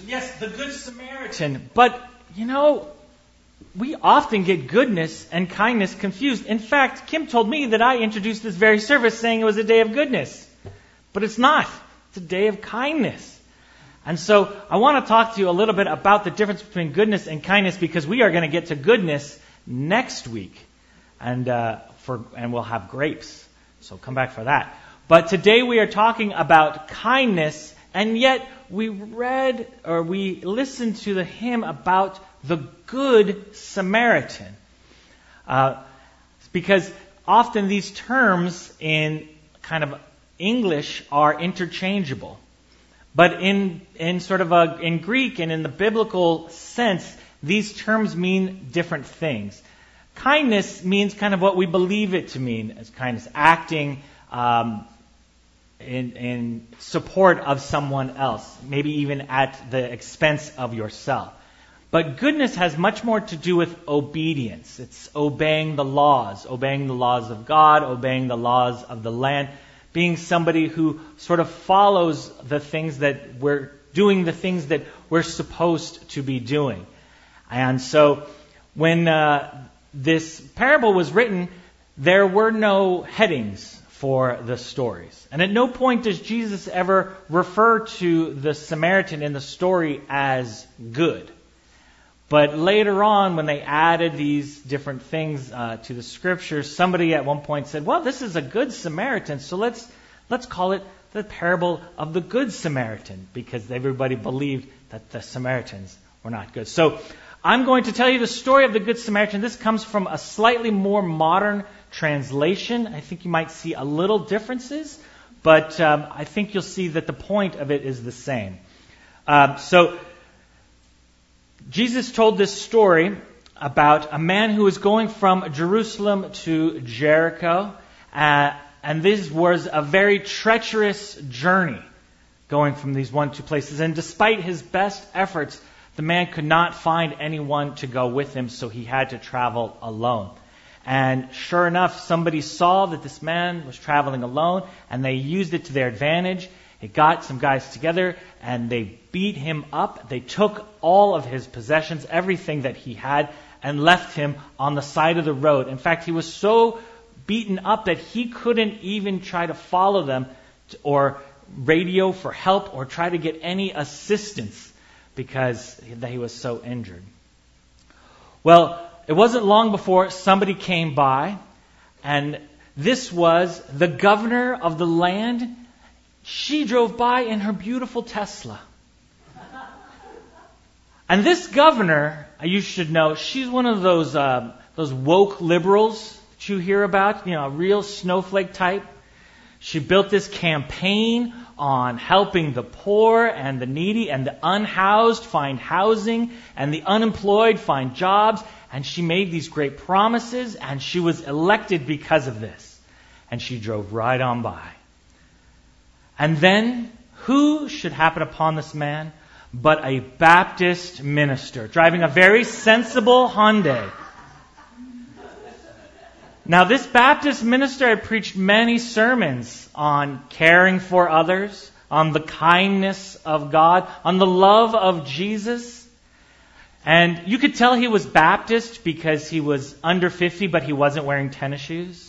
Yes, the Good Samaritan. But, we often get goodness and kindness confused. In fact, Kim told me that I introduced this very service saying it was a day of goodness. But it's not. It's a day of kindness. And so I want to talk to you a little bit about the difference between goodness and kindness, because we are going to get to goodness next week. And we'll have grapes. So come back for that. But today we are talking about kindness, and yet we listened to the hymn about the Good Samaritan. Because often these terms in kind of English are interchangeable. But in Greek and in the biblical sense, these terms mean different things. Kindness means kind of what we believe it to mean as kindness, acting in support of someone else, maybe even at the expense of yourself. But goodness has much more to do with obedience. It's obeying the laws of God, obeying the laws of the land, being somebody who sort of follows the things that we're doing, the things that we're supposed to be doing. And so when this parable was written, there were no headings for the stories. And at no point does Jesus ever refer to the Samaritan in the story as good. But later on, when they added these different things to the scriptures, somebody at one point said, well, this is a good Samaritan, so let's call it the parable of the Good Samaritan, because everybody believed that the Samaritans were not good. So I'm going to tell you the story of the Good Samaritan. This comes from a slightly more modern translation. I think you might see a little differences, but I think you'll see that the point of it is the same. So Jesus told this story about a man who was going from Jerusalem to Jericho, and this was a very treacherous journey going from these two places. And despite his best efforts, the man could not find anyone to go with him, so he had to travel alone. And sure enough, somebody saw that this man was traveling alone, and they used it to their advantage. They got some guys together, and they beat him up. They took all of his possessions, everything that he had, and left him on the side of the road. In fact, he was so beaten up that he couldn't even try to follow them or radio for help or try to get any assistance because he was so injured. Well, it wasn't long before somebody came by, and this was the governor of the land. She drove by in her beautiful Tesla. And this governor, you should know, she's one of those woke liberals that you hear about, a real snowflake type. She built this campaign on helping the poor and the needy and the unhoused find housing and the unemployed find jobs. And she made these great promises, and she was elected because of this. And she drove right on by. And then, who should happen upon this man but a Baptist minister driving a very sensible Hyundai? Now, this Baptist minister had preached many sermons on caring for others, on the kindness of God, on the love of Jesus. And you could tell he was Baptist because he was under 50, but he wasn't wearing tennis shoes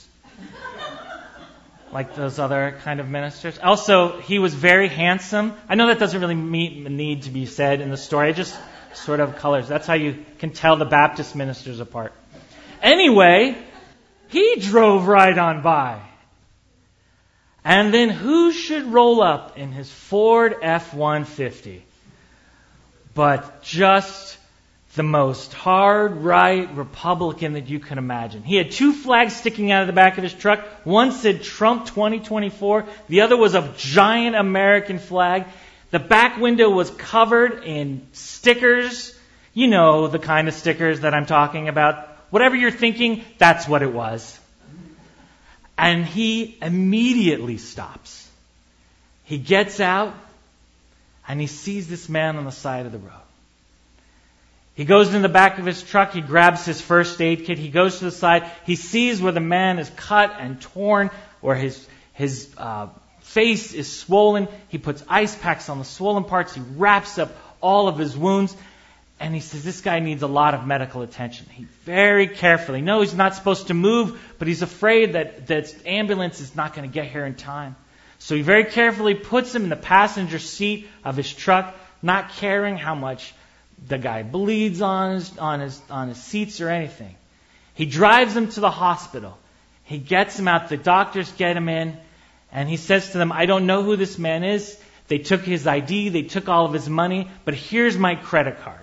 like those other kind of ministers. Also, he was very handsome. I know that doesn't really need to be said in the story. It just sort of colors. That's how you can tell the Baptist ministers apart. Anyway, he drove right on by. And then who should roll up in his Ford F-150 but just the most hard-right Republican that you can imagine. He had two flags sticking out of the back of his truck. One said Trump 2024. The other was a giant American flag. The back window was covered in stickers. You know the kind of stickers that I'm talking about. Whatever you're thinking, that's what it was. And he immediately stops. He gets out, and he sees this man on the side of the road. He goes in the back of his truck. He grabs his first aid kit. He goes to the side. He sees where the man is cut and torn, where his face is swollen. He puts ice packs on the swollen parts. He wraps up all of his wounds. And he says, this guy needs a lot of medical attention. He very carefully knows he's not supposed to move, but he's afraid that the ambulance is not going to get here in time. So he very carefully puts him in the passenger seat of his truck, not caring how much the guy bleeds on his seats or anything. He drives him to the hospital. He gets him out. The doctors get him in. And he says to them, I don't know who this man is. They took his ID. They took all of his money. But here's my credit card.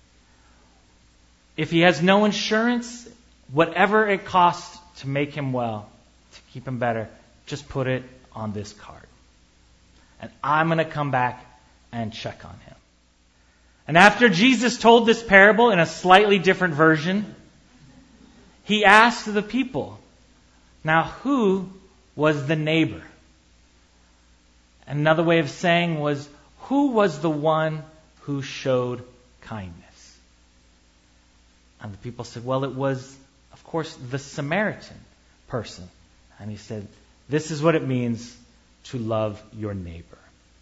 If he has no insurance, whatever it costs to make him well, to keep him better, just put it on this card. And I'm going to come back and check on him. And after Jesus told this parable in a slightly different version, he asked the people, now who was the neighbor? Another way of saying was, who was the one who showed kindness? And the people said, well, it was, of course, the Samaritan person. And he said, this is what it means to love your neighbor.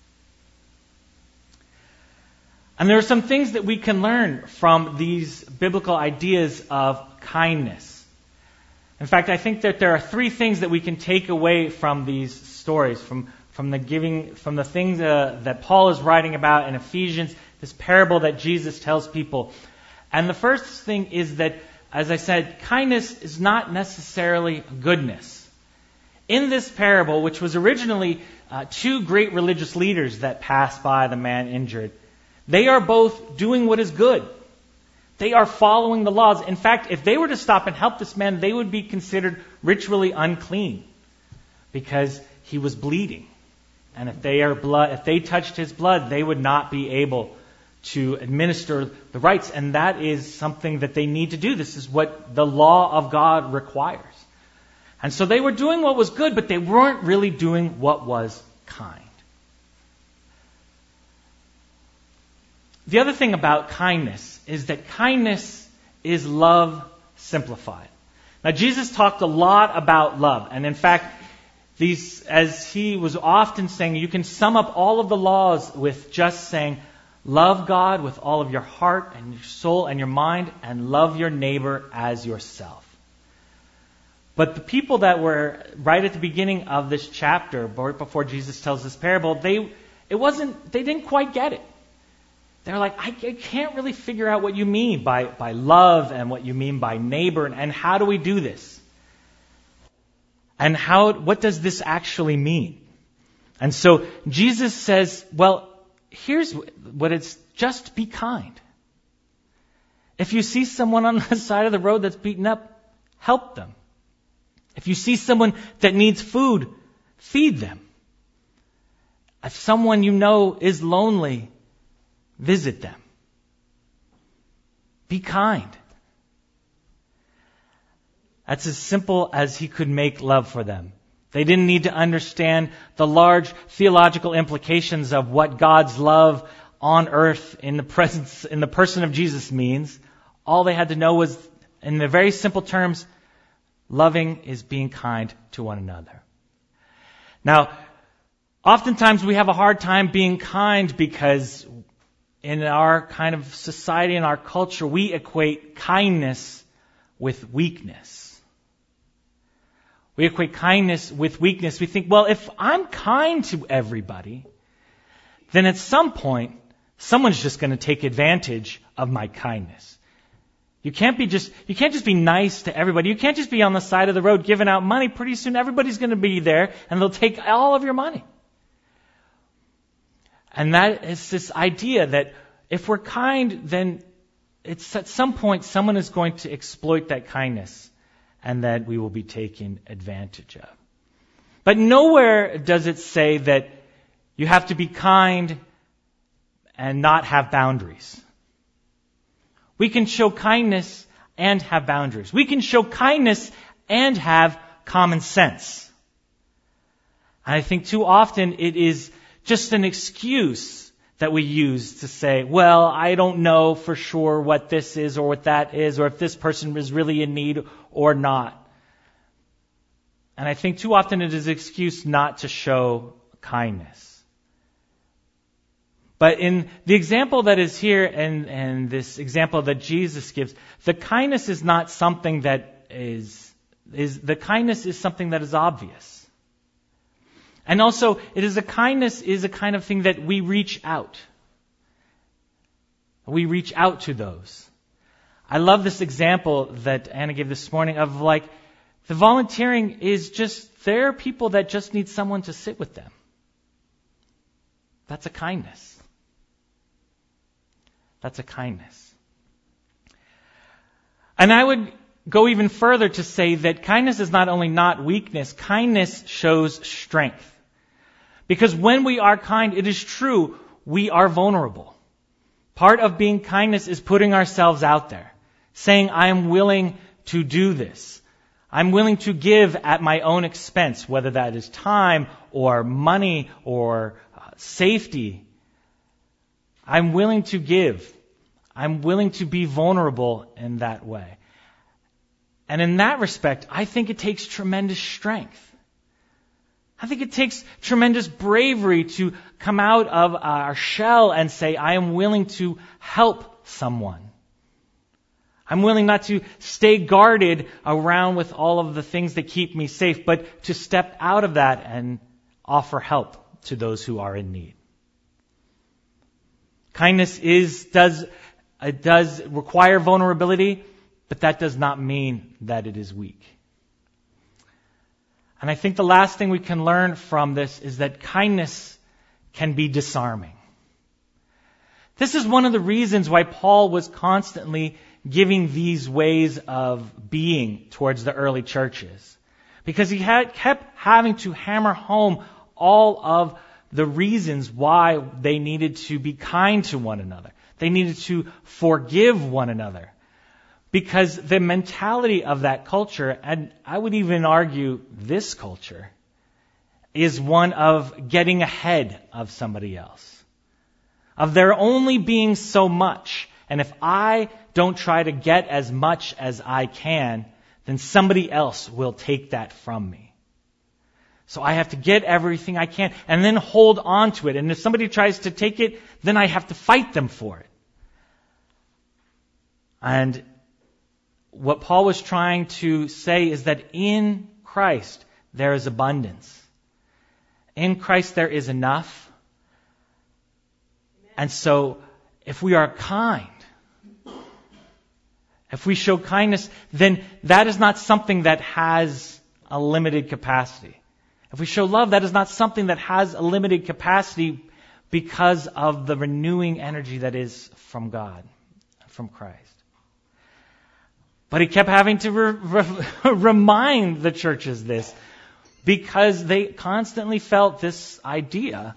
And there are some things that we can learn from these biblical ideas of kindness. In fact, I think that there are three things that we can take away from these stories, from the things that Paul is writing about in Ephesians, this parable that Jesus tells people. And the first thing is that, as I said, kindness is not necessarily goodness. In this parable, which was originally two great religious leaders that passed by the man injured, they are both doing what is good. They are following the laws. In fact, if they were to stop and help this man, they would be considered ritually unclean because he was bleeding. And if they touched his blood, they would not be able to administer the rites. And that is something that they need to do. This is what the law of God requires. And so they were doing what was good, but they weren't really doing what was kind. The other thing about kindness is that kindness is love simplified. Now, Jesus talked a lot about love. And in fact, as he was often saying, you can sum up all of the laws with just saying, love God with all of your heart and your soul and your mind, and love your neighbor as yourself. But the people that were right at the beginning of this chapter, right before Jesus tells this parable, they didn't quite get it. They're like, I can't really figure out what you mean by love and what you mean by neighbor, and how do we do this? And what does this actually mean? And so Jesus says, well, here's what it's: just be kind. If you see someone on the side of the road that's beaten up, help them. If you see someone that needs food, feed them. If someone you know is lonely, visit them. Be kind. That's as simple as he could make love for them. They didn't need to understand the large theological implications of what God's love on earth in the person of Jesus means. All they had to know was, in the very simple terms, loving is being kind to one another. Now, oftentimes we have a hard time being kind because in our kind of society, in our culture, we equate kindness with weakness. We equate kindness with weakness. We think, well, if I'm kind to everybody, then at some point, someone's just going to take advantage of my kindness. You can't just be nice to everybody. You can't just be on the side of the road giving out money. Pretty soon everybody's going to be there and they'll take all of your money. And that is this idea that if we're kind, then it's at some point someone is going to exploit that kindness and that we will be taken advantage of. But nowhere does it say that you have to be kind and not have boundaries. We can show kindness and have boundaries. We can show kindness and have common sense. And I think too often it is just an excuse that we use to say, well, I don't know for sure what this is or what that is, or if this person is really in need or not. And I think too often it is an excuse not to show kindness. But in the example that is here and this example that Jesus gives, the kindness is not something that the kindness is something that is obvious. And also, kindness is a kind of thing that we reach out. We reach out to those. I love this example that Anna gave this morning of the volunteering is just, there are people that just need someone to sit with them. That's a kindness. That's a kindness. And I would go even further to say that kindness is not only not weakness, kindness shows strength. Because when we are kind, it is true, we are vulnerable. Part of being kindness is putting ourselves out there, saying, I am willing to do this. I'm willing to give at my own expense, whether that is time or money or safety. I'm willing to give. I'm willing to be vulnerable in that way. And in that respect, I think it takes tremendous strength. I think it takes tremendous bravery to come out of our shell and say, I am willing to help someone. I'm willing not to stay guarded around with all of the things that keep me safe, but to step out of that and offer help to those who are in need. Kindness does require vulnerability, but that does not mean that it is weak. And I think the last thing we can learn from this is that kindness can be disarming. This is one of the reasons why Paul was constantly giving these ways of being towards the early churches. Because he kept having to hammer home all of the reasons why they needed to be kind to one another. They needed to forgive one another. Because the mentality of that culture, and I would even argue this culture, is one of getting ahead of somebody else. Of there only being so much. And if I don't try to get as much as I can, then somebody else will take that from me. So I have to get everything I can and then hold on to it. And if somebody tries to take it, then I have to fight them for it. And what Paul was trying to say is that in Christ there is abundance. In Christ there is enough. And so if we are kind, if we show kindness, then that is not something that has a limited capacity. If we show love, that is not something that has a limited capacity because of the renewing energy that is from God, from Christ. But he kept having to remind the churches this because they constantly felt this idea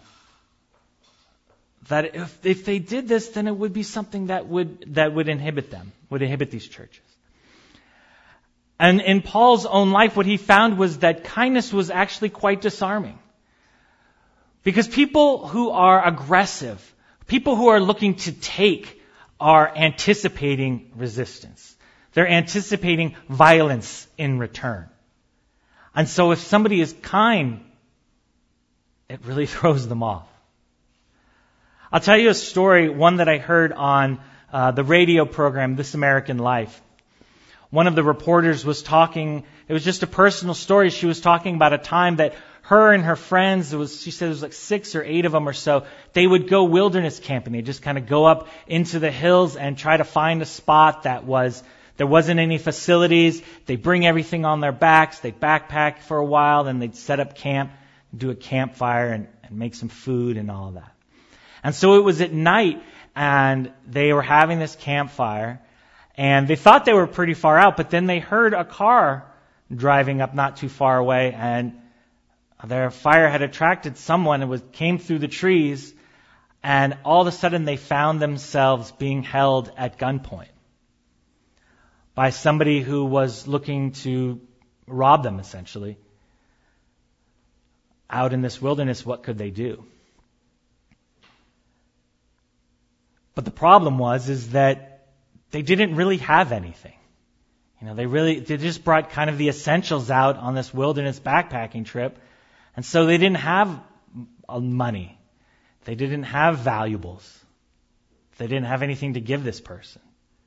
that if they did this, then it would be something that would inhibit them, would inhibit these churches. And in Paul's own life, what he found was that kindness was actually quite disarming. Because people who are aggressive, people who are looking to take, are anticipating resistance. They're anticipating violence in return. And so if somebody is kind, it really throws them off. I'll tell you a story, one that I heard on the radio program, This American Life. One of the reporters was talking, it was just a personal story. She was talking about a time that her and her friends, she said it was like 6 or 8 of them or so, they would go wilderness camping. They just kind of go up into the hills and try to find a spot there wasn't any facilities. They bring everything on their backs. They backpack for a while. Then they'd set up camp, do a campfire, and make some food and all of that. And so it was at night, and they were having this campfire, and they thought they were pretty far out, but then they heard a car driving up not too far away, and their fire had attracted someone and came through the trees, and all of a sudden they found themselves being held at gunpoint by somebody who was looking to rob them, essentially. Out in this wilderness, what could they do? But the problem is that they didn't really have anything. They just brought kind of the essentials out on this wilderness backpacking trip. And so they didn't have money. They didn't have valuables. They didn't have anything to give this person.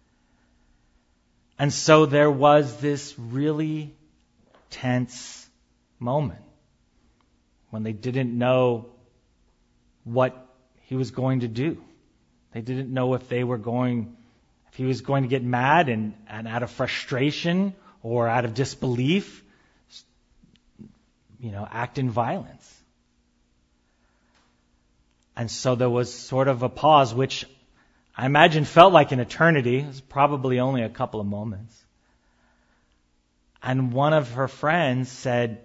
And so there was this really tense moment when they didn't know what he was going to do. They didn't know if he was going to get mad and out of frustration or out of disbelief, act in violence. And so there was sort of a pause, which I imagine felt like an eternity. It was probably only a couple of moments. And one of her friends said,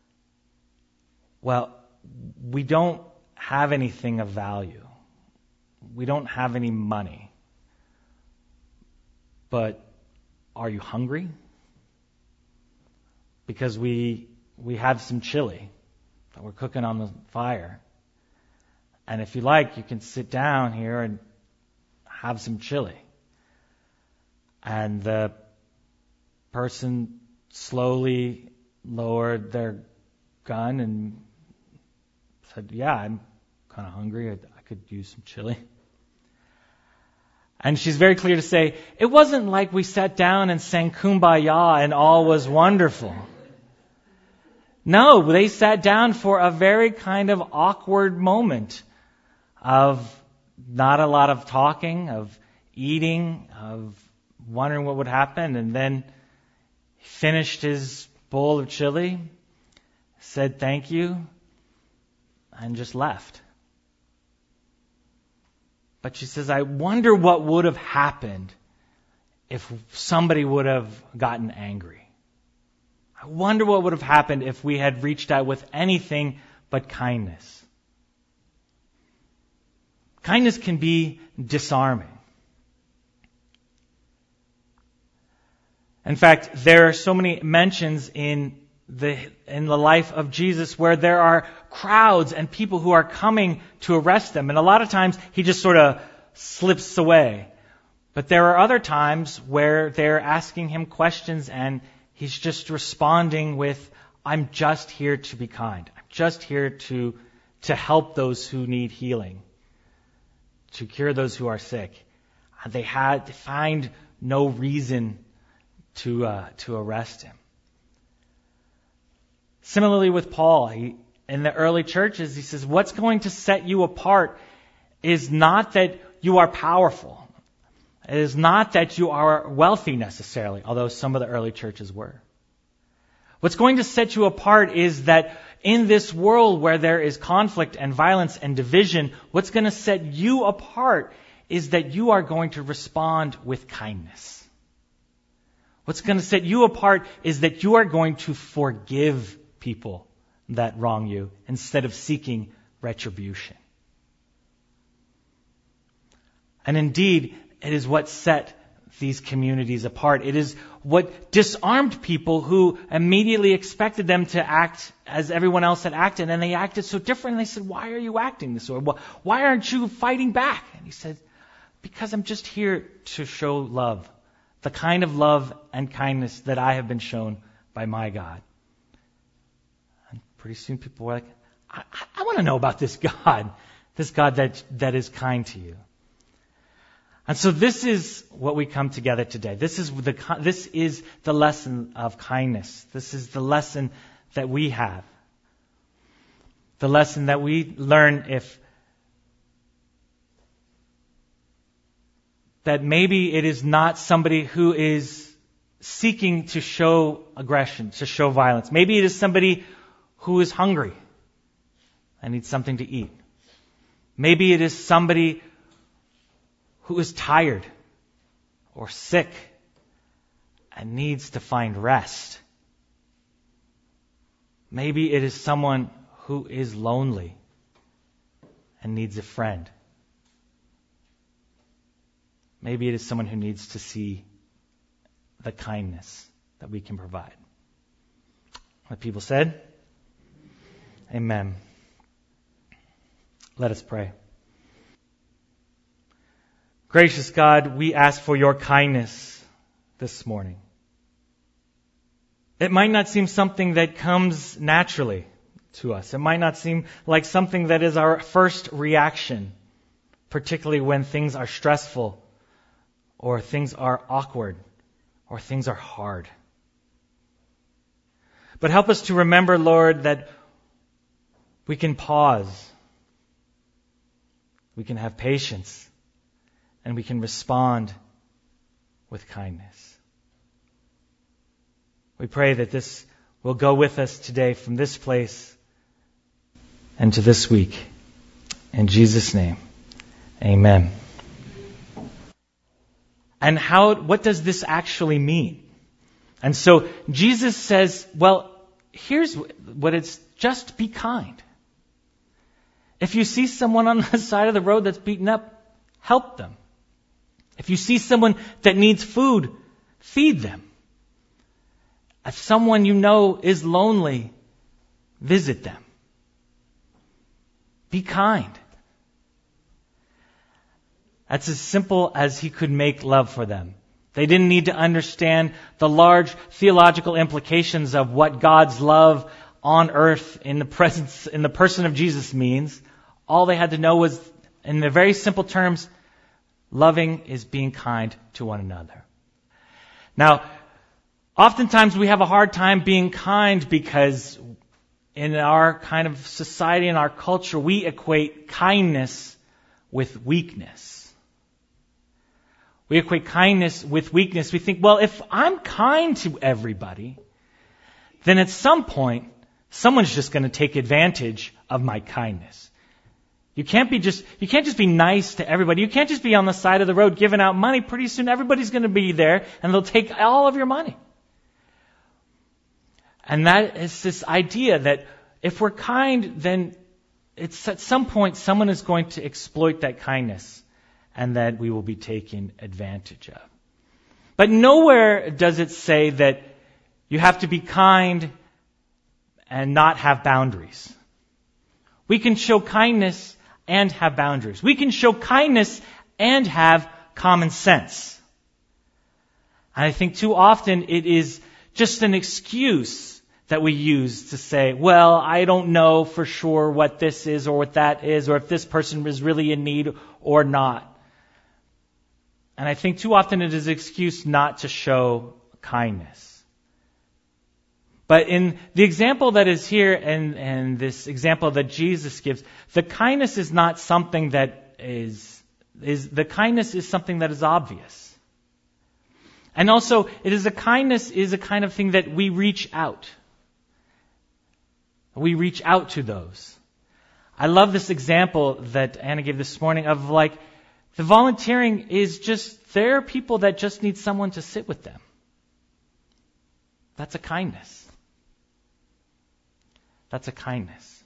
well, we don't have anything of value. We don't have any money. But are you hungry? Because we have some chili that we're cooking on the fire. And if you like, you can sit down here and have some chili. And the person slowly lowered their gun and said, yeah, I'm kind of hungry. I could use some chili. And she's very clear to say, it wasn't like we sat down and sang Kumbaya and all was wonderful. No, they sat down for a very kind of awkward moment of not a lot of talking, of eating, of wondering what would happen. And then he finished his bowl of chili, said thank you, and just left. But she says, I wonder what would have happened if somebody would have gotten angry. I wonder what would have happened if we had reached out with anything but kindness. Kindness can be disarming. In fact, there are so many mentions in the life of Jesus where there are crowds and people who are coming to arrest them. And a lot of times he just sort of slips away. But there are other times where they're asking him questions and he's just responding with, I'm just here to be kind. I'm just here to help those who need healing, to cure those who are sick. They find no reason to arrest him. Similarly with Paul, in the early churches, he says, what's going to set you apart is not that you are powerful. It is not that you are wealthy necessarily, although some of the early churches were. What's going to set you apart is that in this world where there is conflict and violence and division, what's going to set you apart is that you are going to respond with kindness. What's going to set you apart is that you are going to forgive people that wrong you instead of seeking retribution. And indeed, it is what set these communities apart. It is what disarmed people who immediately expected them to act as everyone else had acted, and they acted so different. And they said, why are you acting this way? Why aren't you fighting back? And he said, because I'm just here to show love, the kind of love and kindness that I have been shown by my God. And pretty soon people were like, I want to know about this God that is kind to you. And so this is what we come together today. This is the lesson of kindness. This is the lesson that we have. The lesson that we learn that maybe it is not somebody who is seeking to show aggression, to show violence. Maybe it is somebody who is hungry and needs something to eat. Maybe it is somebody who is tired or sick and needs to find rest. Maybe it is someone who is lonely and needs a friend. Maybe it is someone who needs to see the kindness that we can provide. The people said, Amen. Let us pray. Gracious God, we ask for your kindness this morning. It might not seem something that comes naturally to us. It might not seem like something that is our first reaction, particularly when things are stressful, or things are awkward, or things are hard. But help us to remember, Lord, that we can pause, we can have patience, and we can respond with kindness. We pray that this will go with us today from this place and to this week. In Jesus' name, amen. And what does this actually mean? And so Jesus says, well, here's what it's: just be kind. If you see someone on the side of the road that's beaten up, help them. If you see someone that needs food, feed them. If someone you know is lonely, visit them. Be kind. That's as simple as he could make love for them. They didn't need to understand the large theological implications of what God's love on earth in the person of Jesus means. All they had to know was, in the very simple terms, loving is being kind to one another. Now, oftentimes we have a hard time being kind because in our kind of society, in our culture, we equate kindness with weakness. We equate kindness with weakness. We think, well, if I'm kind to everybody, then at some point, someone's just going to take advantage of my kindness. You can't just be nice to everybody. You can't just be on the side of the road giving out money. Pretty soon everybody's going to be there and they'll take all of your money. And that is this idea that if we're kind, then it's at some point someone is going to exploit that kindness and that we will be taken advantage of. But nowhere does it say that you have to be kind and not have boundaries. We can show kindness and have boundaries. We can show kindness and have common sense. And I think too often it is just an excuse that we use to say, well, I don't know for sure what this is or what that is, or if this person is really in need or not. And I think too often it is an excuse not to show kindness. But in the example that is here and this example that Jesus gives, the kindness is not something that the kindness is something that is obvious. And also, kindness is a kind of thing that we reach out. We reach out to those. I love this example that Anna gave this morning of the volunteering is just, there are people that just need someone to sit with them. That's a kindness. That's a kindness.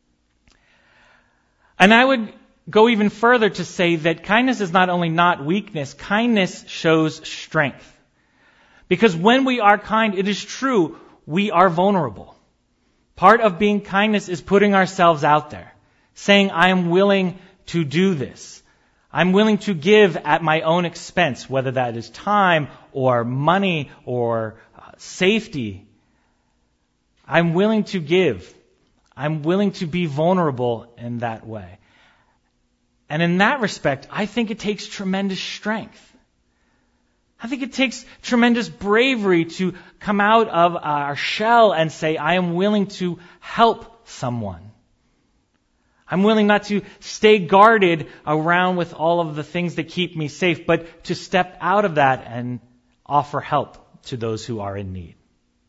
And I would go even further to say that kindness is not only not weakness, kindness shows strength. Because when we are kind, it is true, we are vulnerable. Part of being kindness is putting ourselves out there, saying, I am willing to do this. I'm willing to give at my own expense, whether that is time or money or safety. I'm willing to give. I'm willing to be vulnerable in that way. And in that respect, I think it takes tremendous strength. I think it takes tremendous bravery to come out of our shell and say, I am willing to help someone. I'm willing not to stay guarded around with all of the things that keep me safe, but to step out of that and offer help to those who are in need.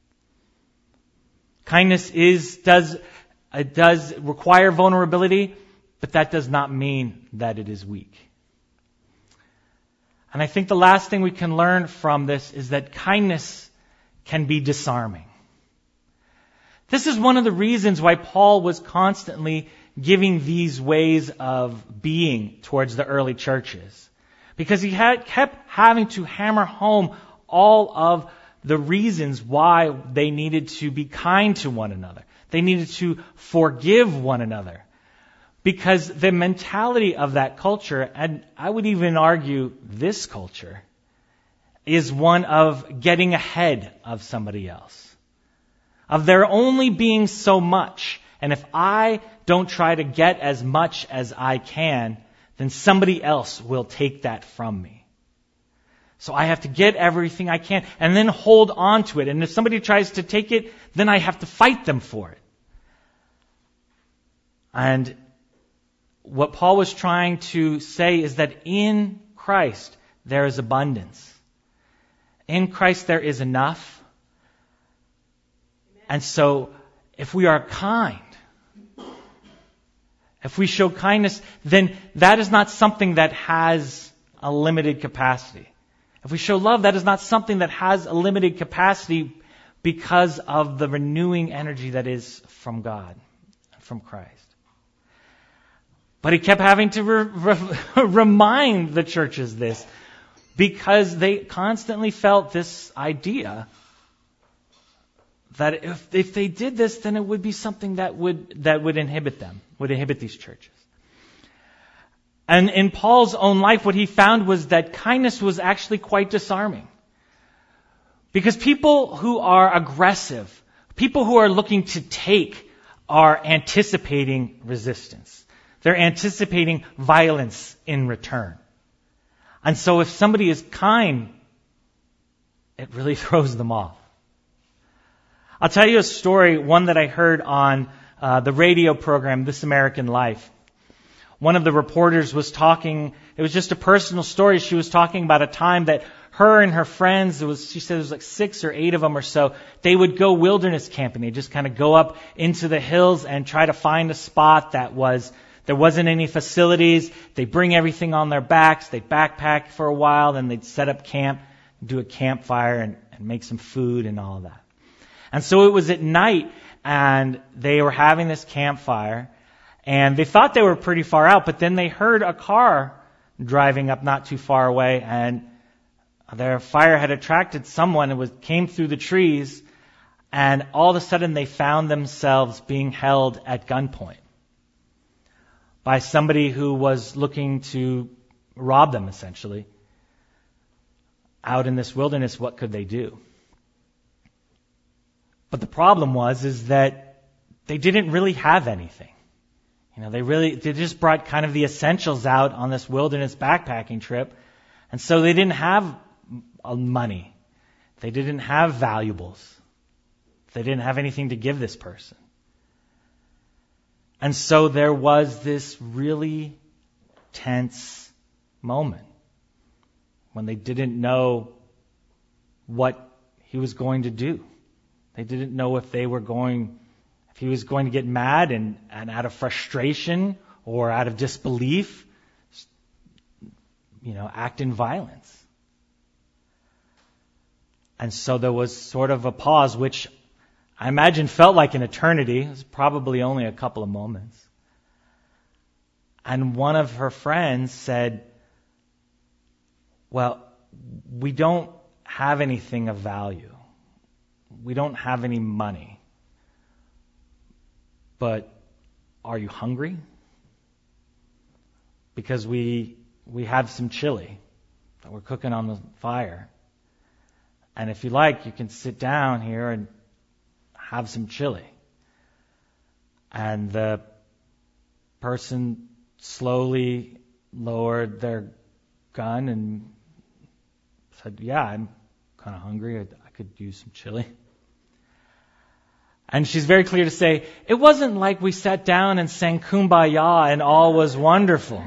Kindness does require vulnerability, but that does not mean that it is weak. And I think the last thing we can learn from this is that kindness can be disarming. This is one of the reasons why Paul was constantly giving these ways of being towards the early churches. Because he kept having to hammer home all of the reasons why they needed to be kind to one another. They needed to forgive one another. Because the mentality of that culture, and I would even argue this culture, is one of getting ahead of somebody else. Of there only being so much, And if I don't try to get as much as I can, then somebody else will take that from me. So I have to get everything I can and then hold on to it. And if somebody tries to take it, then I have to fight them for it. And what Paul was trying to say is that in Christ there is abundance. In Christ there is enough. And so if we are kind, if we show kindness, then that is not something that has a limited capacity. If we show love, that is not something that has a limited capacity because of the renewing energy that is from God, from Christ. But he kept having to remind the churches this because they constantly felt this idea that if they did this, then it would be something that would inhibit them, would inhibit these churches. And in Paul's own life, what he found was that kindness was actually quite disarming. Because people who are aggressive, people who are looking to take, are anticipating resistance. They're anticipating violence in return. And so if somebody is kind, it really throws them off. I'll tell you a story, one that I heard on the radio program, This American Life. One of the reporters was talking, it was just a personal story. She was talking about a time that her and her friends, she said it was like 6 or 8 of them or so, they would go wilderness camping. They just kind of go up into the hills and try to find a spot there wasn't any facilities. They bring everything on their backs. They backpack for a while. Then they'd set up camp, do a campfire, and make some food and all of that. And so it was at night, and they were having this campfire, and they thought they were pretty far out, but then they heard a car driving up not too far away, and their fire had attracted someone. It came through the trees, and all of a sudden they found themselves being held at gunpoint by somebody who was looking to rob them, essentially. Out in this wilderness, what could they do? But the problem is that they didn't really have anything. They just brought kind of the essentials out on this wilderness backpacking trip. And so they didn't have money. They didn't have valuables. They didn't have anything to give this person. And so there was this really tense moment when they didn't know what he was going to do. They didn't know if he was going to get mad and out of frustration or out of disbelief, act in violence. And so there was sort of a pause, which I imagine felt like an eternity. It was probably only a couple of moments. And one of her friends said, well, we don't have anything of value. We don't have any money. But are you hungry? Because we have some chili that we're cooking on the fire. And if you like, you can sit down here and have some chili. And the person slowly lowered their gun and said, yeah, I'm kind of hungry. I could use some chili. And she's very clear to say, it wasn't like we sat down and sang Kumbaya and all was wonderful.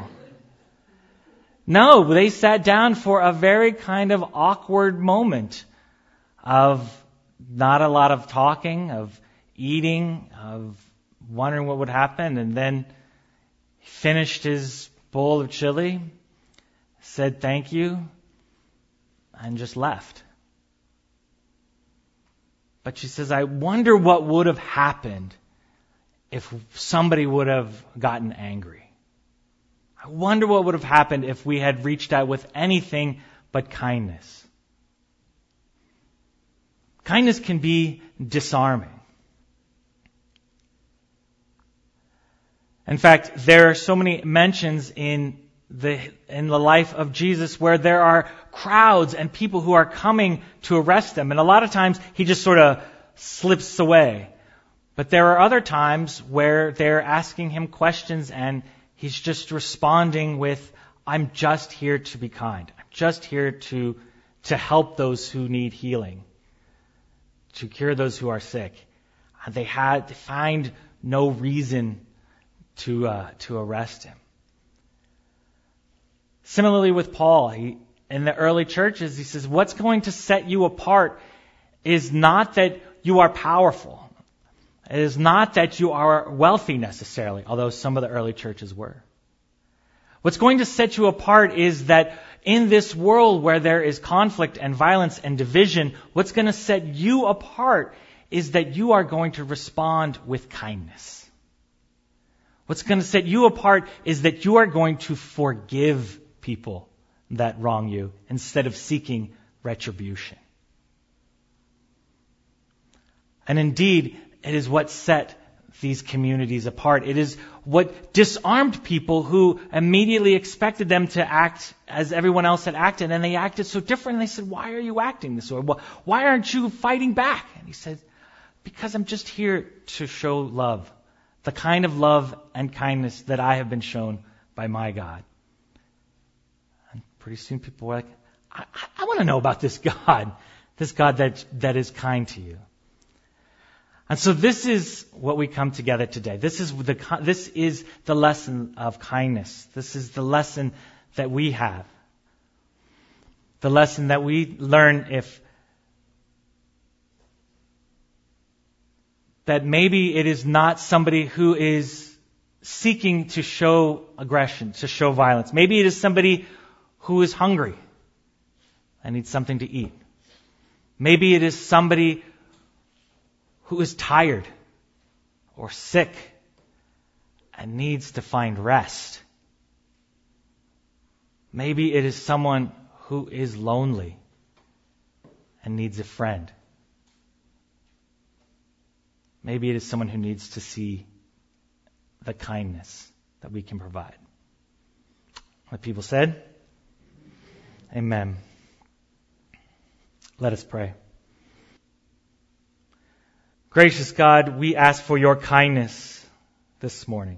No, they sat down for a very kind of awkward moment of not a lot of talking, of eating, of wondering what would happen. And then he finished his bowl of chili, said thank you, and just left. But she says, I wonder what would have happened if somebody would have gotten angry. I wonder what would have happened if we had reached out with anything but kindness. Kindness can be disarming. In fact, there are so many mentions in the life of Jesus where there are crowds and people who are coming to arrest him. And a lot of times he just sort of slips away. But there are other times where they're asking him questions and he's just responding with, I'm just here to be kind. I'm just here to help those who need healing, to cure those who are sick. And they find no reason to arrest him. Similarly with Paul, in the early churches, he says, what's going to set you apart is not that you are powerful. It is not that you are wealthy necessarily, although some of the early churches were. What's going to set you apart is that in this world where there is conflict and violence and division, what's going to set you apart is that you are going to respond with kindness. What's going to set you apart is that you are going to forgive people that wrong you instead of seeking retribution. And indeed, it is what set these communities apart. It is what disarmed people who immediately expected them to act as everyone else had acted, and they acted so different. And they said, why are you acting this way? Why aren't you fighting back? And he said, because I'm just here to show love, the kind of love and kindness that I have been shown by my God. And pretty soon people were like, I want to know about this God that is kind to you. And so this is what we come together today. This is the lesson of kindness. This is the lesson that we have. The lesson that we learn that maybe it is not somebody who is seeking to show aggression, to show violence. Maybe it is somebody who is hungry and needs something to eat. Maybe it is somebody who is tired or sick and needs to find rest. Maybe it is someone who is lonely and needs a friend. Maybe it is someone who needs to see the kindness that we can provide. What people said? Amen. Let us pray. Gracious God, we ask for your kindness this morning.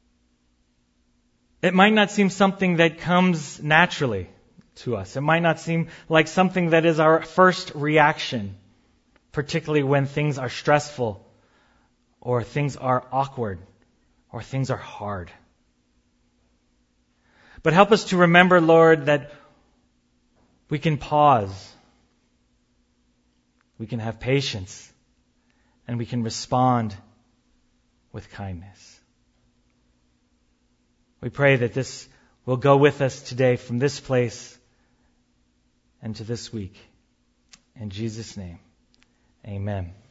It might not seem something that comes naturally to us. It might not seem like something that is our first reaction, particularly when things are stressful or things are awkward or things are hard. But help us to remember, Lord, that we can pause, we can have patience, and we can respond with kindness. We pray that this will go with us today from this place and to this week. In Jesus' name, amen.